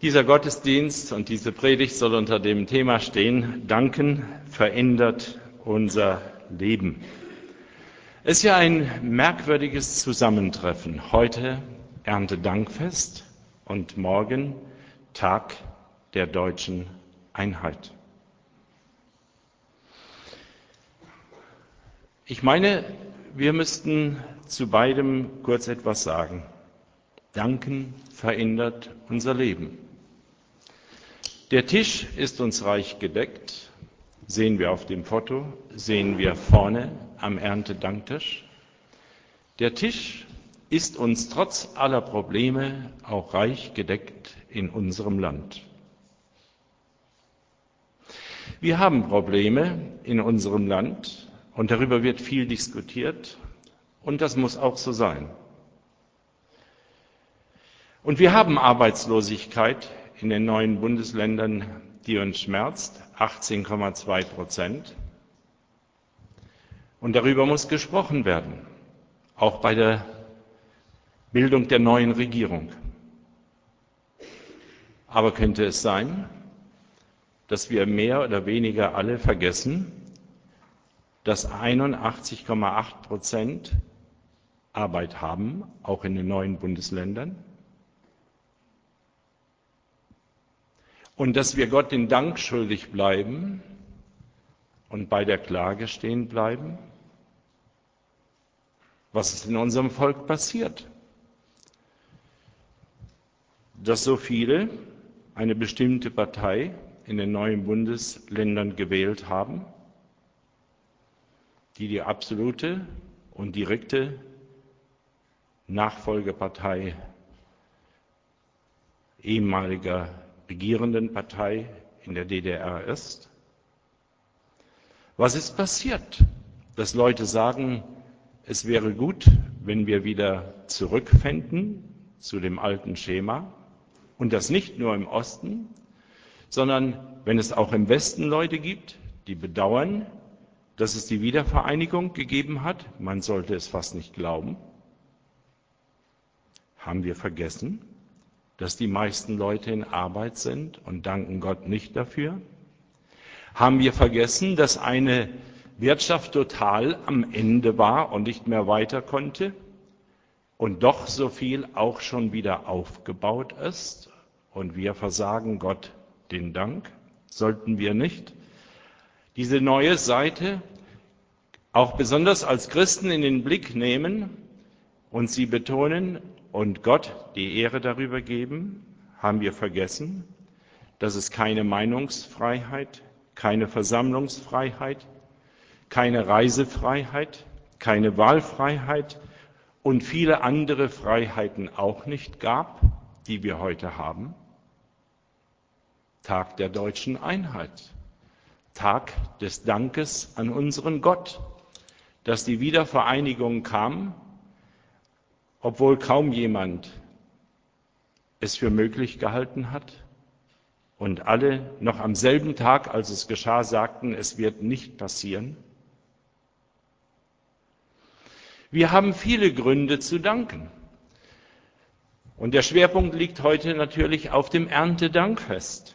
Dieser Gottesdienst und diese Predigt soll unter dem Thema stehen: Danken verändert unser Leben. Es ist ja ein merkwürdiges Zusammentreffen. Heute Erntedankfest und morgen Tag der deutschen Einheit. Ich meine, wir müssten zu beidem kurz etwas sagen. Danken verändert unser Leben. Der Tisch ist uns reich gedeckt, sehen wir auf dem Foto, sehen wir vorne am Erntedanktisch. Der Tisch ist uns trotz aller Probleme auch reich gedeckt in unserem Land. Wir haben Probleme in unserem Land und darüber wird viel diskutiert und das muss auch so sein. Und wir haben Arbeitslosigkeit in den neuen Bundesländern, die uns schmerzt, 18,2%. Und darüber muss gesprochen werden, auch bei der Bildung der neuen Regierung. Aber könnte es sein, dass wir mehr oder weniger alle vergessen, dass 81,8% Arbeit haben, auch in den neuen Bundesländern? Und dass wir Gott den Dank schuldig bleiben und bei der Klage stehen bleiben, was ist in unserem Volk passiert? Dass so viele eine bestimmte Partei in den neuen Bundesländern gewählt haben, die absolute und direkte Nachfolgepartei ehemaliger regierenden Partei in der DDR ist. Was ist passiert? Dass Leute sagen, es wäre gut, wenn wir wieder zurückfänden zu dem alten Schema und das nicht nur im Osten, sondern wenn es auch im Westen Leute gibt, die bedauern, dass es die Wiedervereinigung gegeben hat. Man sollte es fast nicht glauben. Haben wir vergessen, dass die meisten Leute in Arbeit sind und danken Gott nicht dafür? Haben wir vergessen, dass eine Wirtschaft total am Ende war und nicht mehr weiter konnte und doch so viel auch schon wieder aufgebaut ist und wir versagen Gott den Dank? Sollten wir nicht diese neue Seite auch besonders als Christen in den Blick nehmen und sie betonen und Gott die Ehre darüber geben? Haben wir vergessen, dass es keine Meinungsfreiheit, keine Versammlungsfreiheit, keine Reisefreiheit, keine Wahlfreiheit und viele andere Freiheiten auch nicht gab, die wir heute haben? Tag der deutschen Einheit, Tag des Dankes an unseren Gott, dass die Wiedervereinigung kam, obwohl kaum jemand es für möglich gehalten hat und alle noch am selben Tag, als es geschah, sagten, es wird nicht passieren. Wir haben viele Gründe zu danken. Und der Schwerpunkt liegt heute natürlich auf dem Erntedankfest.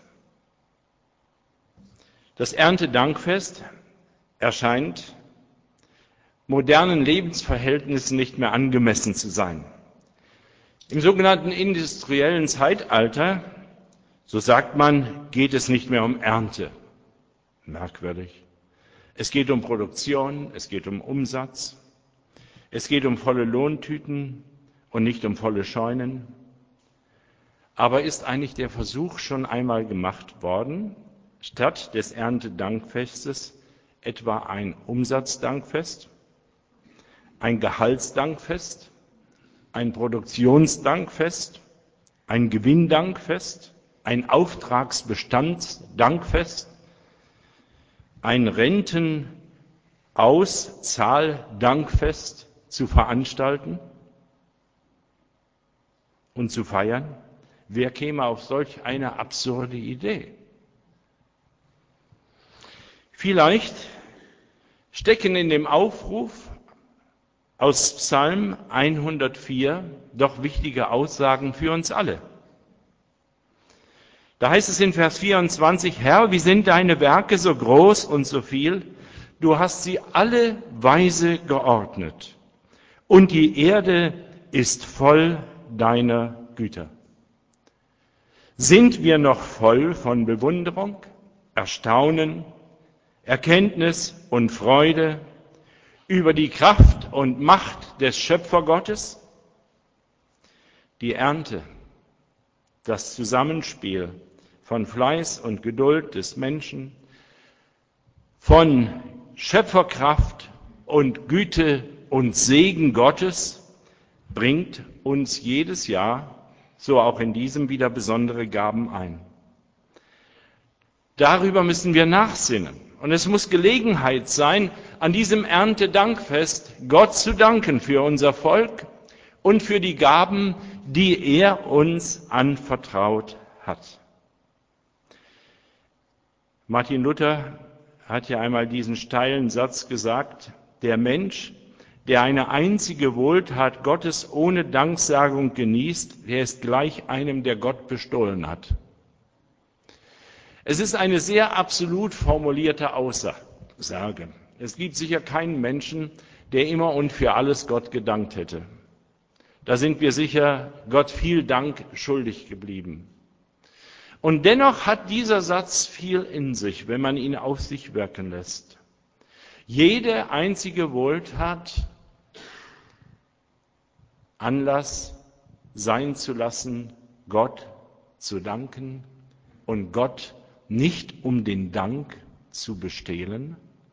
Das Erntedankfest erscheint modernen Lebensverhältnissen nicht mehr angemessen zu sein. Im sogenannten industriellen Zeitalter, so sagt man, geht es nicht mehr um Ernte. Merkwürdig. Es geht um Produktion, es geht um Umsatz, es geht um volle Lohntüten und nicht um volle Scheunen. Aber ist eigentlich der Versuch schon einmal gemacht worden, statt des Erntedankfestes etwa ein Umsatzdankfest, ein Gehaltsdankfest, ein Produktionsdankfest, ein Gewinndankfest, ein Auftragsbestandsdankfest, ein Rentenauszahldankfest zu veranstalten und zu feiern? Wer käme auf solch eine absurde Idee? Vielleicht stecken in dem Aufruf aus Psalm 104 doch wichtige Aussagen für uns alle. Da heißt es in Vers 24, Herr, wie sind deine Werke so groß und so viel? Du hast sie alle weise geordnet. Und die Erde ist voll deiner Güter. Sind wir noch voll von Bewunderung, Erstaunen, Erkenntnis und Freude über die Kraft und Macht des Schöpfergottes? Die Ernte, das Zusammenspiel von Fleiß und Geduld des Menschen, von Schöpferkraft und Güte und Segen Gottes bringt uns jedes Jahr, so auch in diesem, wieder besondere Gaben ein. Darüber müssen wir nachsinnen. Und es muss Gelegenheit sein, an diesem Erntedankfest Gott zu danken für unser Volk und für die Gaben, die er uns anvertraut hat. Martin Luther hat ja einmal diesen steilen Satz gesagt, der Mensch, der eine einzige Wohltat Gottes ohne Danksagung genießt, der ist gleich einem, der Gott bestohlen hat. Es ist eine sehr absolut formulierte Aussage. Es gibt sicher keinen Menschen, der immer und für alles Gott gedankt hätte. Da sind wir sicher Gott viel Dank schuldig geblieben. Und dennoch hat dieser Satz viel in sich, wenn man ihn auf sich wirken lässt. Jede einzige Wohltat Anlass sein zu lassen, Gott zu danken und Gott nicht um den Dank zu bestehlen.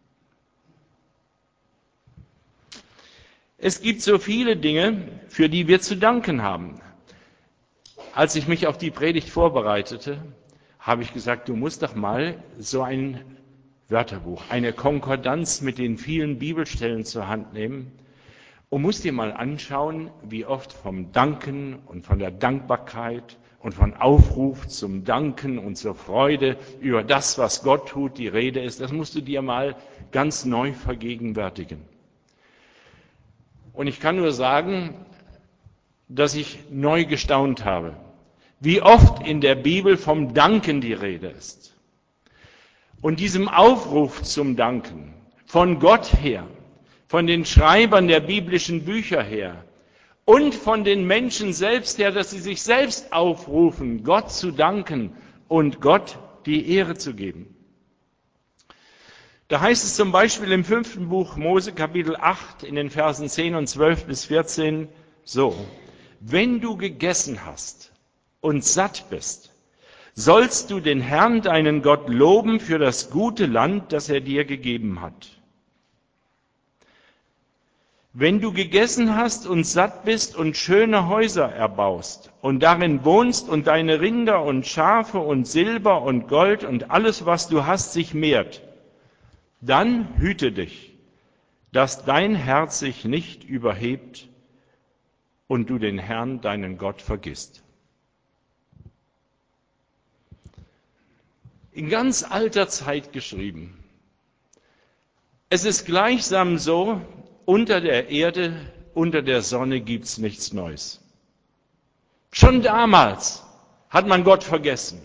Es gibt so viele Dinge, für die wir zu danken haben. Als ich mich auf die Predigt vorbereitete, habe ich gesagt, du musst doch mal so ein Wörterbuch, eine Konkordanz mit den vielen Bibelstellen zur Hand nehmen und musst dir mal anschauen, wie oft vom Danken und von der Dankbarkeit und von Aufruf zum Danken und zur Freude über das, was Gott tut, die Rede ist. Das musst du dir mal ganz neu vergegenwärtigen. Und ich kann nur sagen, dass ich neu gestaunt habe, wie oft in der Bibel vom Danken die Rede ist. Und diesem Aufruf zum Danken von Gott her, von den Schreibern der biblischen Bücher her und von den Menschen selbst her, dass sie sich selbst aufrufen, Gott zu danken und Gott die Ehre zu geben. Da heißt es zum Beispiel im 5. Buch Mose, Kapitel 8, in den Versen 10 und 12 bis 14 so: Wenn du gegessen hast und satt bist, sollst du den Herrn, deinen Gott, loben für das gute Land, das er dir gegeben hat. Wenn du gegessen hast und satt bist und schöne Häuser erbaust und darin wohnst und deine Rinder und Schafe und Silber und Gold und alles, was du hast, sich mehrt, dann hüte dich, dass dein Herz sich nicht überhebt und du den Herrn, deinen Gott, vergisst. In ganz alter Zeit geschrieben. Es ist gleichsam so, unter der Erde, unter der Sonne gibt's nichts Neues. Schon damals hat man Gott vergessen,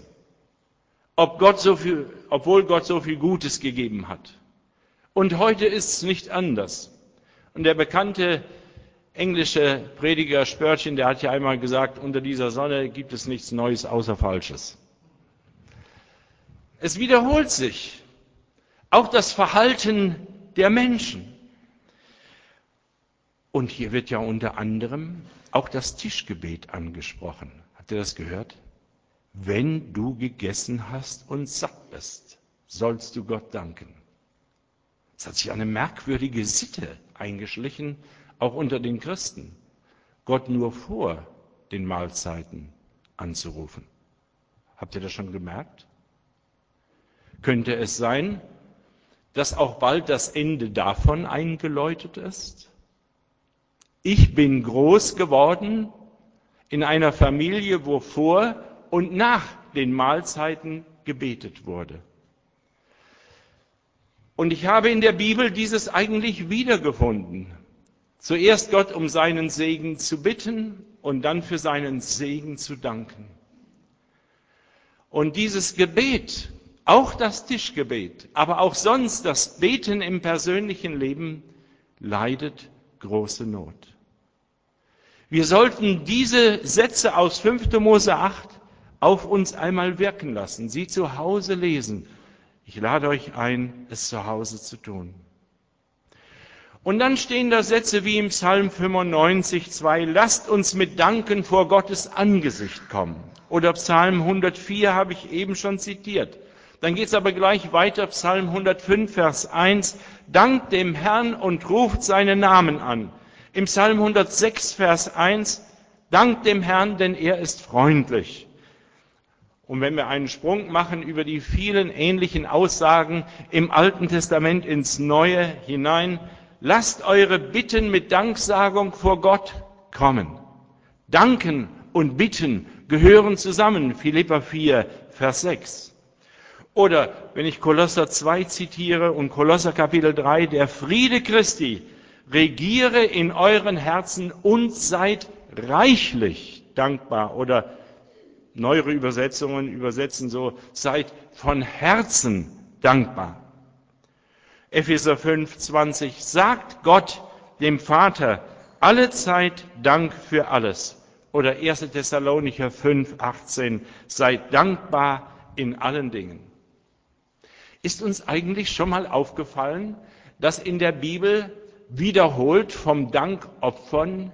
obwohl Gott so viel Gutes gegeben hat. Und heute ist es nicht anders. Und der bekannte englische Prediger Spurgeon, der hat ja einmal gesagt, unter dieser Sonne gibt es nichts Neues außer Falsches. Es wiederholt sich. Auch das Verhalten der Menschen. Und hier wird ja unter anderem auch das Tischgebet angesprochen. Habt ihr das gehört? Wenn du gegessen hast und satt bist, sollst du Gott danken. Es hat sich eine merkwürdige Sitte eingeschlichen, auch unter den Christen, Gott nur vor den Mahlzeiten anzurufen. Habt ihr das schon gemerkt? Könnte es sein, dass auch bald das Ende davon eingeläutet ist? Ich bin groß geworden in einer Familie, wo vor und nach den Mahlzeiten gebetet wurde. Und ich habe in der Bibel dieses eigentlich wiedergefunden. Zuerst Gott um seinen Segen zu bitten und dann für seinen Segen zu danken. Und dieses Gebet, auch das Tischgebet, aber auch sonst das Beten im persönlichen Leben, leidet große Not. Wir sollten diese Sätze aus 5. Mose 8 auf uns einmal wirken lassen, sie zu Hause lesen. Ich lade euch ein, es zu Hause zu tun. Und dann stehen da Sätze wie im Psalm 95,2, lasst uns mit Danken vor Gottes Angesicht kommen. Oder Psalm 104 habe ich eben schon zitiert. Dann geht es aber gleich weiter, Psalm 105, Vers 1, dankt dem Herrn und ruft seinen Namen an. Im Psalm 106, Vers 1, dankt dem Herrn, denn er ist freundlich. Und wenn wir einen Sprung machen über die vielen ähnlichen Aussagen im Alten Testament ins Neue hinein, lasst eure Bitten mit Danksagung vor Gott kommen. Danken und Bitten gehören zusammen, Philipper 4, Vers 6. Oder wenn ich Kolosser 2 zitiere und Kolosser Kapitel 3, der Friede Christi regiere in euren Herzen und seid reichlich dankbar. Oder neuere Übersetzungen übersetzen so, seid von Herzen dankbar. Epheser 5,20, sagt Gott, dem Vater, alle Zeit Dank für alles. Oder 1. Thessalonicher 5,18, seid dankbar in allen Dingen. Ist uns eigentlich schon mal aufgefallen, dass in der Bibel wiederholt vom Dankopfern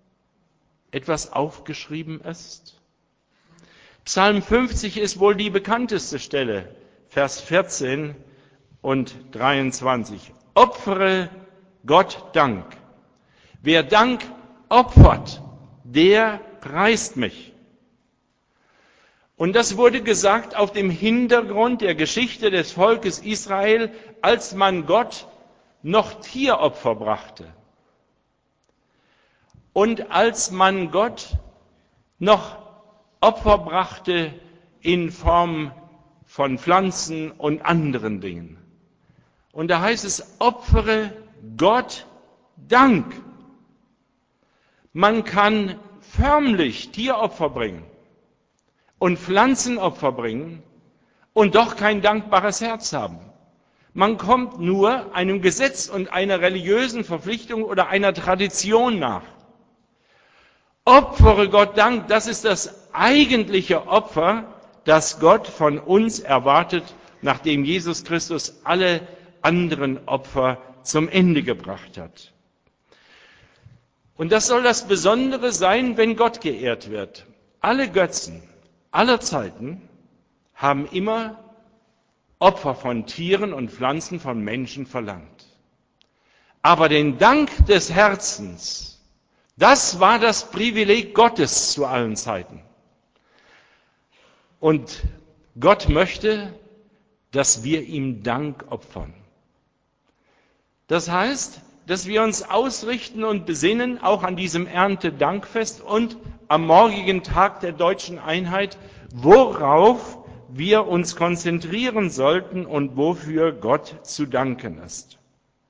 etwas aufgeschrieben ist? Psalm 50 ist wohl die bekannteste Stelle, Vers 14 und 23. Opfere Gott Dank. Wer Dank opfert, der preist mich. Und das wurde gesagt auf dem Hintergrund der Geschichte des Volkes Israel, als man Gott noch Tieropfer brachte. Und als man Gott noch Opfer brachte in Form von Pflanzen und anderen Dingen. Und da heißt es, opfere Gott Dank. Man kann förmlich Tieropfer bringen und Pflanzenopfer bringen und doch kein dankbares Herz haben. Man kommt nur einem Gesetz und einer religiösen Verpflichtung oder einer Tradition nach. Opfere Gott Dank, das ist das eigentliche Opfer, das Gott von uns erwartet, nachdem Jesus Christus alle anderen Opfer zum Ende gebracht hat. Und das soll das Besondere sein, wenn Gott geehrt wird. Alle Götzen aller Zeiten haben immer Opfer von Tieren und Pflanzen, von Menschen verlangt. Aber den Dank des Herzens, das war das Privileg Gottes zu allen Zeiten. Und Gott möchte, dass wir ihm Dank opfern. Das heißt, dass wir uns ausrichten und besinnen, auch an diesem Erntedankfest und am morgigen Tag der deutschen Einheit, worauf wir uns konzentrieren sollten und wofür Gott zu danken ist.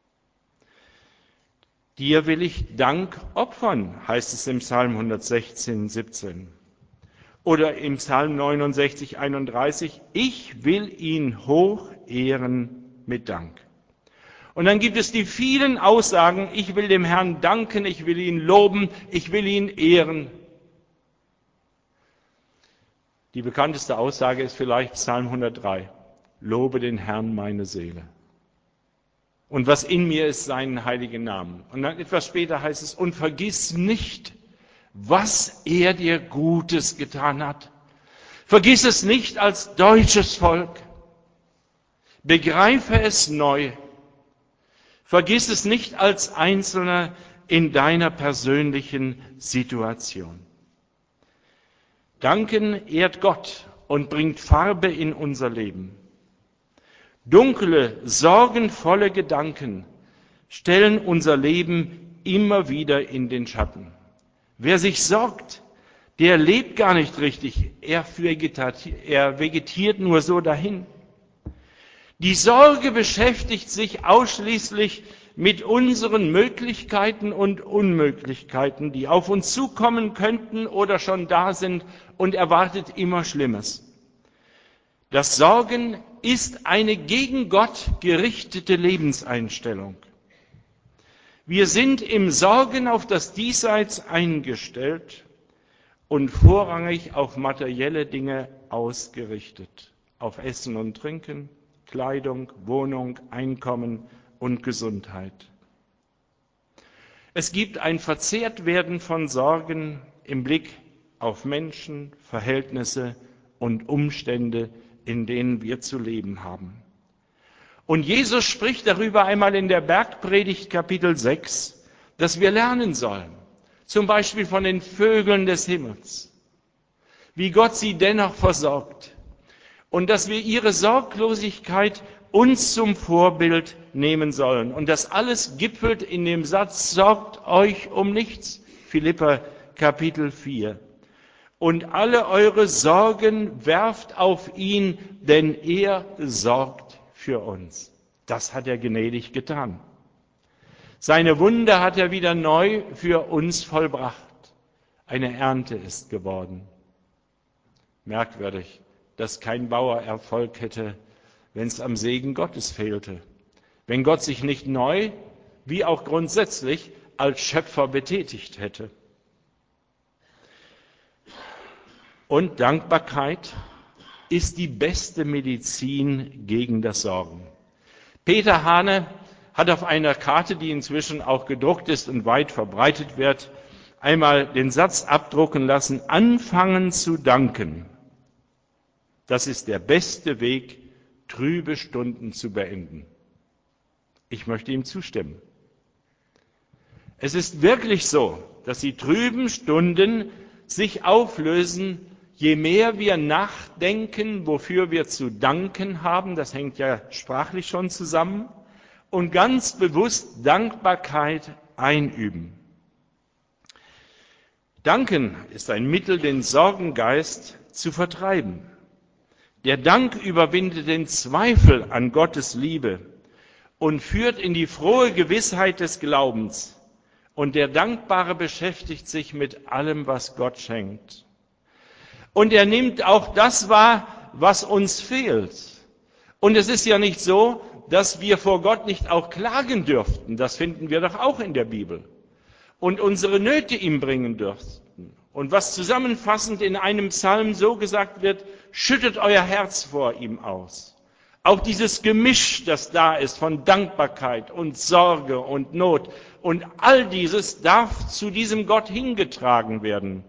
Dir will ich Dank opfern, heißt es im Psalm 116, 17. Oder im Psalm 69, 31, ich will ihn hoch ehren mit Dank. Und dann gibt es die vielen Aussagen, ich will dem Herrn danken, ich will ihn loben, ich will ihn ehren. Die bekannteste Aussage ist vielleicht Psalm 103, lobe den Herrn meine Seele. Und was in mir ist, seinen heiligen Namen. Und dann etwas später heißt es, und vergiss nicht, was er dir Gutes getan hat. Vergiss es nicht als deutsches Volk. Begreife es neu. Vergiss es nicht als Einzelner in deiner persönlichen Situation. Danken ehrt Gott und bringt Farbe in unser Leben. Dunkle, sorgenvolle Gedanken stellen unser Leben immer wieder in den Schatten. Wer sich sorgt, der lebt gar nicht richtig. Er vegetiert nur so dahin. Die Sorge beschäftigt sich ausschließlich mit unseren Möglichkeiten und Unmöglichkeiten, die auf uns zukommen könnten oder schon da sind, und erwartet immer Schlimmes. Das Sorgen ist eine gegen Gott gerichtete Lebenseinstellung. Wir sind im Sorgen auf das Diesseits eingestellt und vorrangig auf materielle Dinge ausgerichtet. Auf Essen und Trinken, Kleidung, Wohnung, Einkommen und Gesundheit. Es gibt ein Verzehrtwerden von Sorgen im Blick auf Menschen, Verhältnisse und Umstände, in denen wir zu leben haben. Und Jesus spricht darüber einmal in der Bergpredigt Kapitel 6, dass wir lernen sollen, zum Beispiel von den Vögeln des Himmels, wie Gott sie dennoch versorgt und dass wir ihre Sorglosigkeit uns zum Vorbild nehmen sollen. Und das alles gipfelt in dem Satz, sorgt euch um nichts, Philipper Kapitel 4. Und alle eure Sorgen werft auf ihn, denn er sorgt für uns. Das hat er gnädig getan. Seine Wunder hat er wieder neu für uns vollbracht. Eine Ernte ist geworden. Merkwürdig, dass kein Bauer Erfolg hätte, wenn es am Segen Gottes fehlte. Wenn Gott sich nicht neu, wie auch grundsätzlich, als Schöpfer betätigt hätte. Und Dankbarkeit ist die beste Medizin gegen das Sorgen. Peter Hane hat auf einer Karte, die inzwischen auch gedruckt ist und weit verbreitet wird, einmal den Satz abdrucken lassen, anfangen zu danken. Das ist der beste Weg, trübe Stunden zu beenden. Ich möchte ihm zustimmen. Es ist wirklich so, dass die trüben Stunden sich auflösen, je mehr wir nachdenken, wofür wir zu danken haben, das hängt ja sprachlich schon zusammen, und ganz bewusst Dankbarkeit einüben. Danken ist ein Mittel, den Sorgengeist zu vertreiben. Der Dank überwindet den Zweifel an Gottes Liebe und führt in die frohe Gewissheit des Glaubens. Und der Dankbare beschäftigt sich mit allem, was Gott schenkt. Und er nimmt auch das wahr, was uns fehlt. Und es ist ja nicht so, dass wir vor Gott nicht auch klagen dürften. Das finden wir doch auch in der Bibel. Und unsere Nöte ihm bringen dürften. Und was zusammenfassend in einem Psalm so gesagt wird, schüttet euer Herz vor ihm aus. Auch dieses Gemisch, das da ist von Dankbarkeit und Sorge und Not und all dieses darf zu diesem Gott hingetragen werden.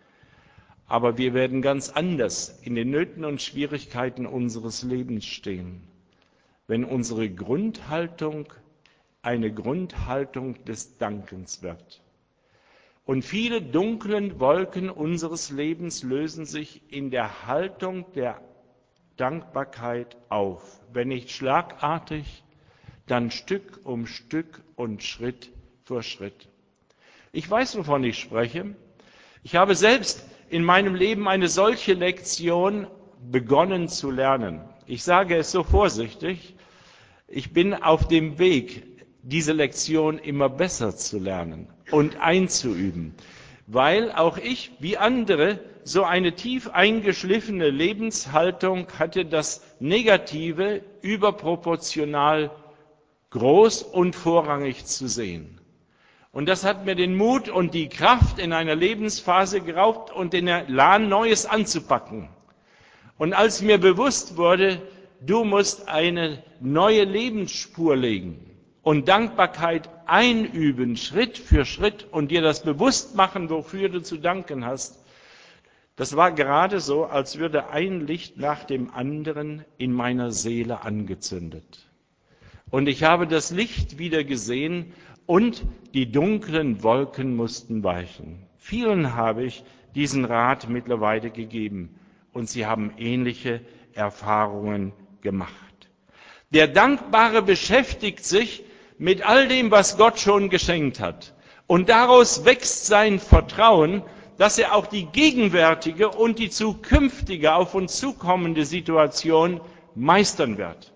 Aber wir werden ganz anders in den Nöten und Schwierigkeiten unseres Lebens stehen, wenn unsere Grundhaltung eine Grundhaltung des Dankens wird. Und viele dunklen Wolken unseres Lebens lösen sich in der Haltung der Dankbarkeit auf. Wenn nicht schlagartig, dann Stück um Stück und Schritt für Schritt. Ich weiß, wovon ich spreche. Ich habe selbst in meinem Leben eine solche Lektion begonnen zu lernen. Ich sage es so vorsichtig, ich bin auf dem Weg, diese Lektion immer besser zu lernen und einzuüben, weil auch ich, wie andere, so eine tief eingeschliffene Lebenshaltung hatte, das Negative überproportional groß und vorrangig zu sehen. Und das hat mir den Mut und die Kraft in einer Lebensphase geraubt und den Elan, Neues anzupacken. Und als mir bewusst wurde, du musst eine neue Lebensspur legen und Dankbarkeit einüben, Schritt für Schritt und dir das bewusst machen, wofür du zu danken hast, das war gerade so, als würde ein Licht nach dem anderen in meiner Seele angezündet. Und ich habe das Licht wieder gesehen und die dunklen Wolken mussten weichen. Vielen habe ich diesen Rat mittlerweile gegeben und sie haben ähnliche Erfahrungen gemacht. Der Dankbare beschäftigt sich mit all dem, was Gott schon geschenkt hat. Und daraus wächst sein Vertrauen, dass er auch die gegenwärtige und die zukünftige auf uns zukommende Situation meistern wird.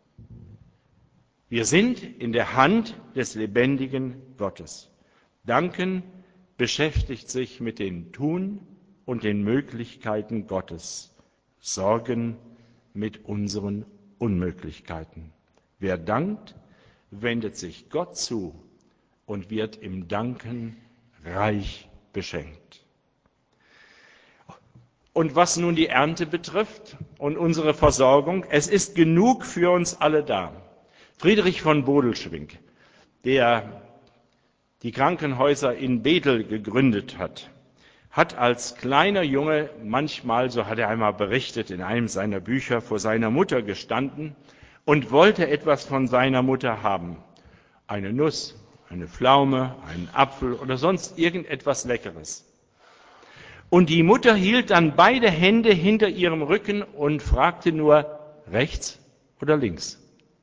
Wir sind in der Hand des lebendigen Gottes. Danken beschäftigt sich mit dem Tun und den Möglichkeiten Gottes. Sorgen mit unseren Unmöglichkeiten. Wer dankt, wendet sich Gott zu und wird im Danken reich beschenkt. Und was nun die Ernte betrifft und unsere Versorgung, es ist genug für uns alle da. Friedrich von Bodelschwingh, der die Krankenhäuser in Bethel gegründet hat, hat als kleiner Junge manchmal, so hat er einmal berichtet in einem seiner Bücher, vor seiner Mutter gestanden und wollte etwas von seiner Mutter haben. Eine Nuss, eine Pflaume, einen Apfel oder sonst irgendetwas Leckeres. Und die Mutter hielt dann beide Hände hinter ihrem Rücken und fragte nur, rechts oder links?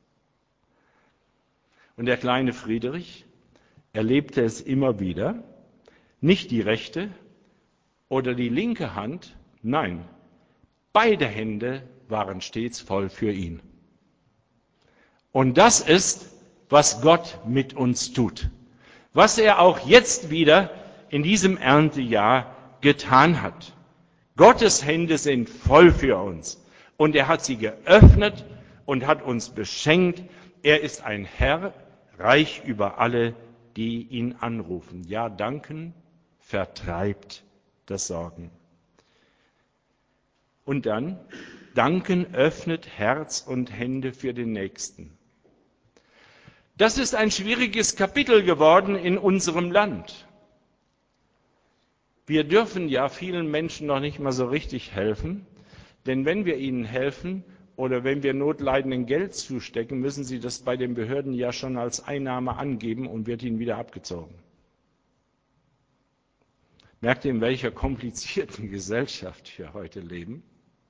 Und der kleine Friedrich erlebte es immer wieder, nicht die rechte oder die linke Hand, nein, beide Hände waren stets voll für ihn. Und das ist, was Gott mit uns tut, was er auch jetzt wieder in diesem Erntejahr getan hat. Gottes Hände sind voll für uns und er hat sie geöffnet und hat uns beschenkt. Er ist ein Herr, reich über alle, die ihn anrufen. Ja, danken vertreibt das Sorgen. Und dann, danken öffnet Herz und Hände für den Nächsten. Das ist ein schwieriges Kapitel geworden in unserem Land. Wir dürfen ja vielen Menschen noch nicht mal so richtig helfen, denn wenn wir ihnen helfen oder wenn wir Notleidenden Geld zustecken, müssen sie das bei den Behörden ja schon als Einnahme angeben und wird ihnen wieder abgezogen. Merkt ihr, in welcher komplizierten Gesellschaft wir heute leben?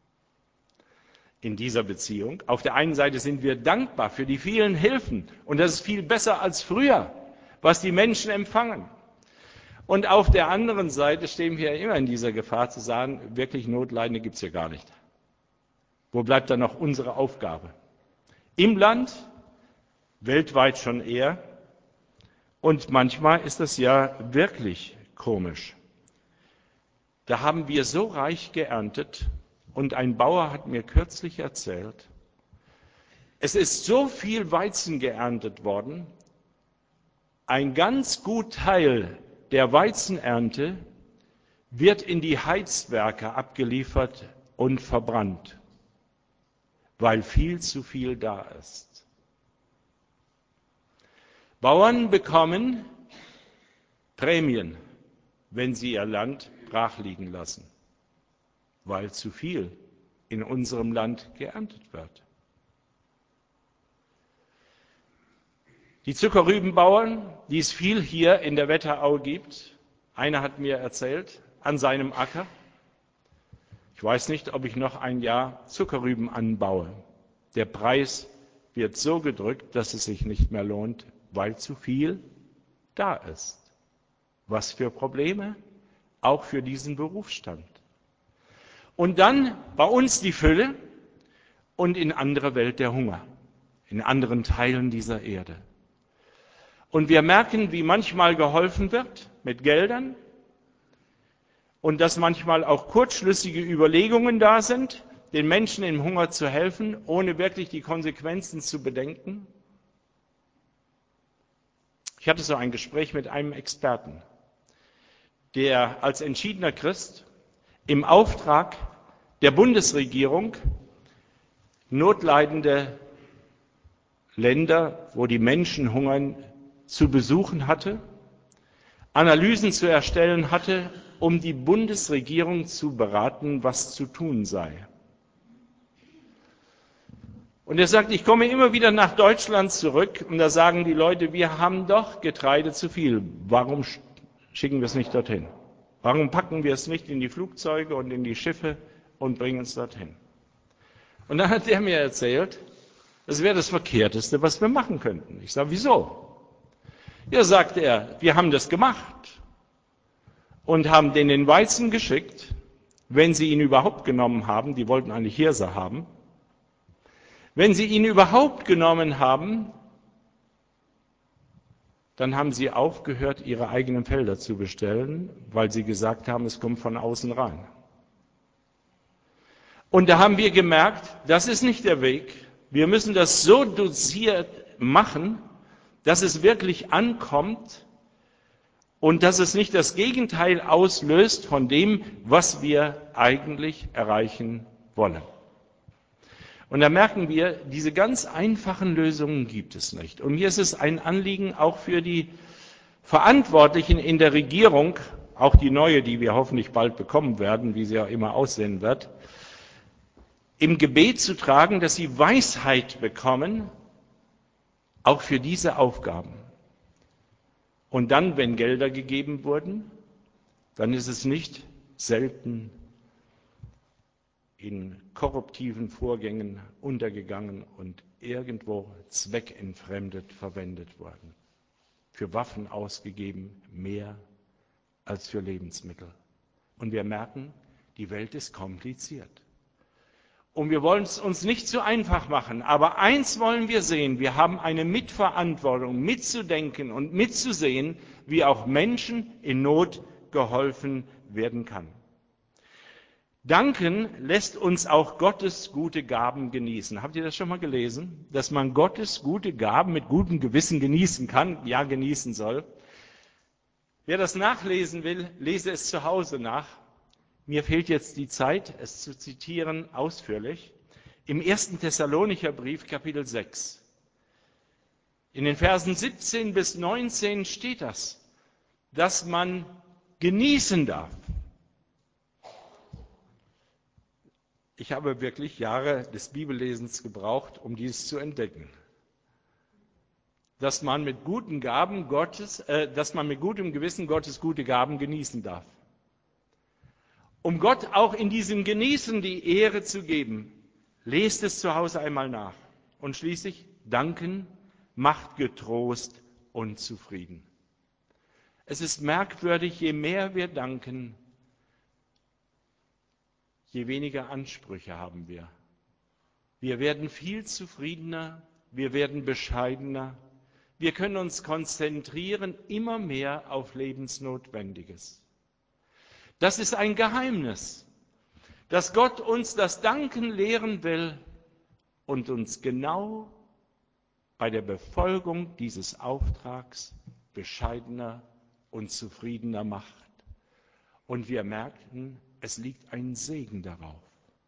In dieser Beziehung. Auf der einen Seite sind wir dankbar für die vielen Hilfen und das ist viel besser als früher, was die Menschen empfangen. Und auf der anderen Seite stehen wir ja immer in dieser Gefahr zu sagen, wirklich Notleidende gibt es hier gar nicht. Wo bleibt dann noch unsere Aufgabe? Im Land, weltweit schon eher. Und manchmal ist das ja wirklich komisch. Da haben wir so reich geerntet und ein Bauer hat mir kürzlich erzählt, es ist so viel Weizen geerntet worden, ein ganz gut Teil der Weizenernte wird in die Heizwerke abgeliefert und verbrannt, weil viel zu viel da ist. Bauern bekommen Prämien, wenn sie ihr Land brach liegen lassen, weil zu viel in unserem Land geerntet wird. Die Zuckerrübenbauern, die es viel hier in der Wetterau gibt, einer hat mir erzählt, an seinem Acker, ich weiß nicht, ob ich noch ein Jahr Zuckerrüben anbaue. Der Preis wird so gedrückt, dass es sich nicht mehr lohnt, weil zu viel da ist. Was für Probleme, auch für diesen Berufsstand. Und dann bei uns die Fülle und in anderer Welt der Hunger, in anderen Teilen dieser Erde. Und wir merken, wie manchmal geholfen wird mit Geldern und dass manchmal auch kurzschlüssige Überlegungen da sind, den Menschen im Hunger zu helfen, ohne wirklich die Konsequenzen zu bedenken. Ich hatte so ein Gespräch mit einem Experten, der als entschiedener Christ im Auftrag der Bundesregierung notleidende Länder, wo die Menschen hungern, zu besuchen hatte, Analysen zu erstellen hatte, um die Bundesregierung zu beraten, was zu tun sei. Und er sagt, ich komme immer wieder nach Deutschland zurück und da sagen die Leute, wir haben doch Getreide zu viel. Warum schicken wir es nicht dorthin? Warum packen wir es nicht in die Flugzeuge und in die Schiffe und bringen es dorthin? Und dann hat er mir erzählt, das wäre das Verkehrteste, was wir machen könnten. Ich sage, wieso? Ja, sagt er, wir haben das gemacht und haben denen den Weizen geschickt, wenn sie ihn überhaupt genommen haben, die wollten eigentlich Hirse haben, wenn sie ihn überhaupt genommen haben, dann haben sie aufgehört, ihre eigenen Felder zu bestellen, weil sie gesagt haben, es kommt von außen rein. Und da haben wir gemerkt, das ist nicht der Weg. Wir müssen das so dosiert machen, dass es wirklich ankommt und dass es nicht das Gegenteil auslöst von dem, was wir eigentlich erreichen wollen. Und da merken wir, diese ganz einfachen Lösungen gibt es nicht. Und mir ist es ein Anliegen, auch für die Verantwortlichen in der Regierung, auch die neue, die wir hoffentlich bald bekommen werden, wie sie auch immer aussehen wird, im Gebet zu tragen, dass sie Weisheit bekommen, auch für diese Aufgaben. Und dann, wenn Gelder gegeben wurden, dann ist es nicht selten in korruptiven Vorgängen untergegangen und irgendwo zweckentfremdet verwendet worden. Für Waffen ausgegeben, mehr als für Lebensmittel. Und wir merken, die Welt ist kompliziert. Und wir wollen es uns nicht zu einfach machen, aber eins wollen wir sehen, wir haben eine Mitverantwortung, mitzudenken und mitzusehen, wie auch Menschen in Not geholfen werden kann. Danken lässt uns auch Gottes gute Gaben genießen. Habt ihr das schon mal gelesen? Dass man Gottes gute Gaben mit gutem Gewissen genießen kann, ja genießen soll. Wer das nachlesen will, lese es zu Hause nach. Mir fehlt jetzt die Zeit, es zu zitieren ausführlich. Im 1. Thessalonicher Brief, Kapitel 6. In den Versen 17 bis 19 steht das, dass man genießen darf. Ich habe wirklich Jahre des Bibellesens gebraucht, um dies zu entdecken. Dass man mit guten Gaben dass man mit gutem Gewissen Gottes gute Gaben genießen darf. Um Gott auch in diesem Genießen die Ehre zu geben, lest es zu Hause einmal nach. Und schließlich, danken macht getrost und zufrieden. Es ist merkwürdig, je mehr wir danken, je weniger Ansprüche haben wir. Wir werden viel zufriedener, wir werden bescheidener, wir können uns konzentrieren immer mehr auf Lebensnotwendiges. Das ist ein Geheimnis, dass Gott uns das Danken lehren will und uns genau bei der Befolgung dieses Auftrags bescheidener und zufriedener macht. Und wir merken, es liegt ein Segen darauf.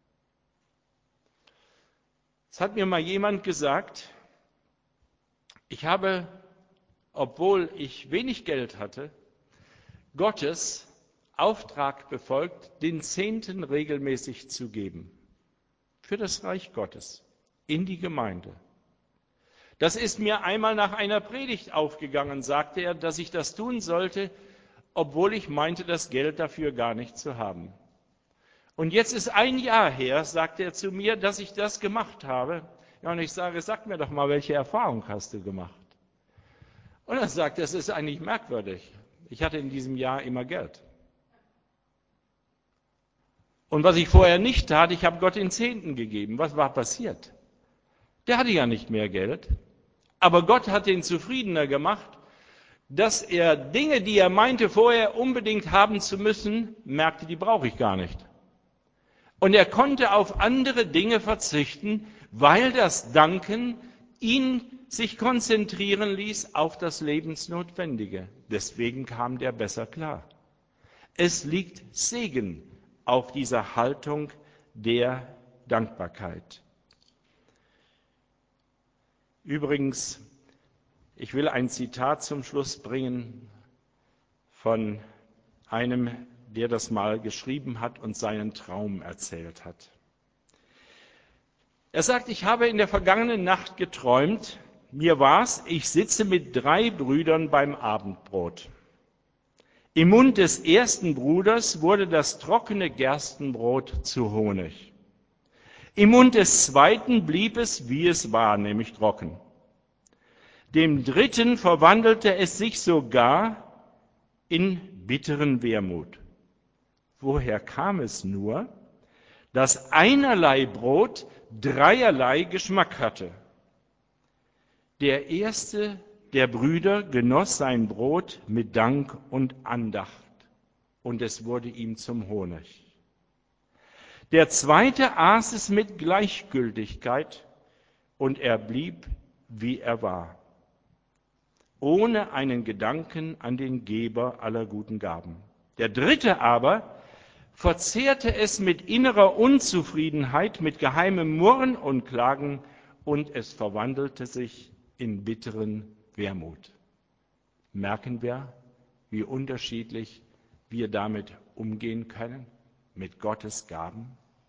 Es hat mir mal jemand gesagt, ich habe, obwohl ich wenig Geld hatte, Gottes Auftrag befolgt, den Zehnten regelmäßig zu geben. Für das Reich Gottes, in die Gemeinde. Das ist mir einmal nach einer Predigt aufgegangen, sagte er, dass ich das tun sollte, obwohl ich meinte, das Geld dafür gar nicht zu haben. Und jetzt ist ein Jahr her, sagte er zu mir, dass ich das gemacht habe. Ja, und ich sage, sag mir doch mal, welche Erfahrung hast du gemacht? Und er sagt, das ist eigentlich merkwürdig. Ich hatte in diesem Jahr immer Geld. Und was ich vorher nicht tat, ich habe Gott den Zehnten gegeben. Was war passiert? Der hatte ja nicht mehr Geld. Aber Gott hat ihn zufriedener gemacht, dass er Dinge, die er meinte, vorher unbedingt haben zu müssen, merkte, die brauche ich gar nicht. Und er konnte auf andere Dinge verzichten, weil das Danken ihn sich konzentrieren ließ auf das Lebensnotwendige. Deswegen kam der besser klar. Es liegt Segen auf dieser Haltung der Dankbarkeit. Übrigens, ich will ein Zitat zum Schluss bringen von einem, der das mal geschrieben hat und seinen Traum erzählt hat. Er sagt, ich habe in der vergangenen Nacht geträumt, mir war's, ich sitze mit 3 Brüdern beim Abendbrot. Im Mund des ersten Bruders wurde das trockene Gerstenbrot zu Honig. Im Mund des zweiten blieb es, wie es war, nämlich trocken. Dem dritten verwandelte es sich sogar in bitteren Wermut. Woher kam es nur, dass einerlei Brot dreierlei Geschmack hatte? Der erste der Brüder genoss sein Brot mit Dank und Andacht, und es wurde ihm zum Honig. Der zweite aß es mit Gleichgültigkeit und er blieb, wie er war, ohne einen Gedanken an den Geber aller guten Gaben. Der dritte aber verzehrte es mit innerer Unzufriedenheit, mit geheimem Murren und Klagen, und es verwandelte sich in bitteren Wermut. Merken wir, wie unterschiedlich wir damit umgehen können, mit Gottes Gaben?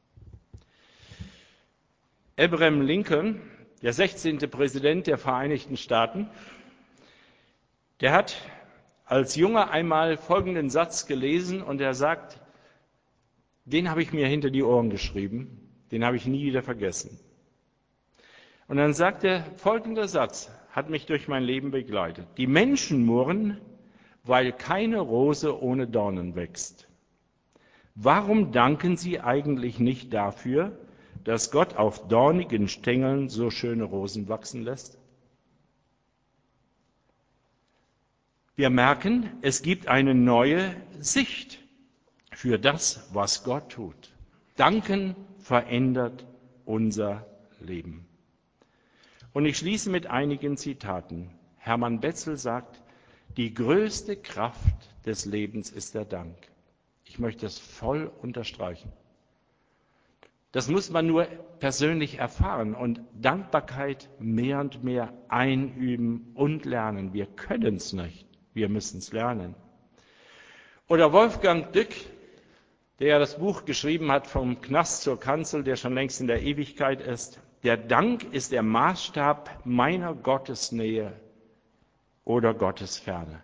Abraham Lincoln, der 16. Präsident der Vereinigten Staaten, der hat als Junge einmal folgenden Satz gelesen und er sagt, den habe ich mir hinter die Ohren geschrieben, den habe ich nie wieder vergessen. Und dann sagt er, folgender Satz hat mich durch mein Leben begleitet. Die Menschen murren, weil keine Rose ohne Dornen wächst. Warum danken sie eigentlich nicht dafür, dass Gott auf dornigen Stängeln so schöne Rosen wachsen lässt? Wir merken, es gibt eine neue Sicht für das, was Gott tut. Danken verändert unser Leben. Und ich schließe mit einigen Zitaten. Hermann Betzel sagt, die größte Kraft des Lebens ist der Dank. Ich möchte es voll unterstreichen. Das muss man nur persönlich erfahren und Dankbarkeit mehr und mehr einüben und lernen. Wir können es nicht, wir müssen es lernen. Oder Wolfgang Dück, der ja das Buch geschrieben hat, vom Knast zur Kanzel, der schon längst in der Ewigkeit ist. Der Dank ist der Maßstab meiner Gottesnähe oder Gottesferne.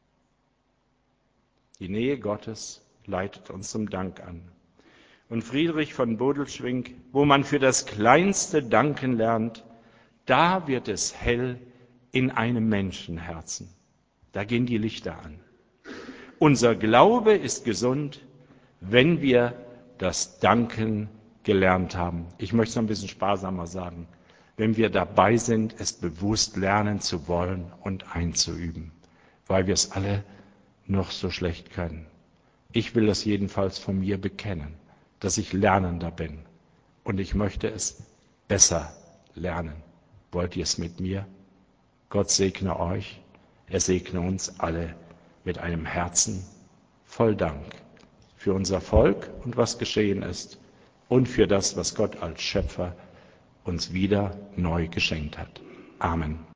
Die Nähe Gottes leitet uns zum Dank an. Und Friedrich von Bodelschwingh, wo man für das Kleinste danken lernt, da wird es hell in einem Menschenherzen. Da gehen die Lichter an. Unser Glaube ist gesund, wenn wir das Danken gelernt haben. Ich möchte es noch ein bisschen sparsamer sagen. Wenn wir dabei sind, es bewusst lernen zu wollen und einzuüben, weil wir es alle noch so schlecht können. Ich will das jedenfalls von mir bekennen, dass ich Lernender bin und ich möchte es besser lernen. Wollt ihr es mit mir? Gott segne euch, er segne uns alle mit einem Herzen voll Dank für unser Volk und was geschehen ist und für das, was Gott als Schöpfer uns wieder neu geschenkt hat. Amen.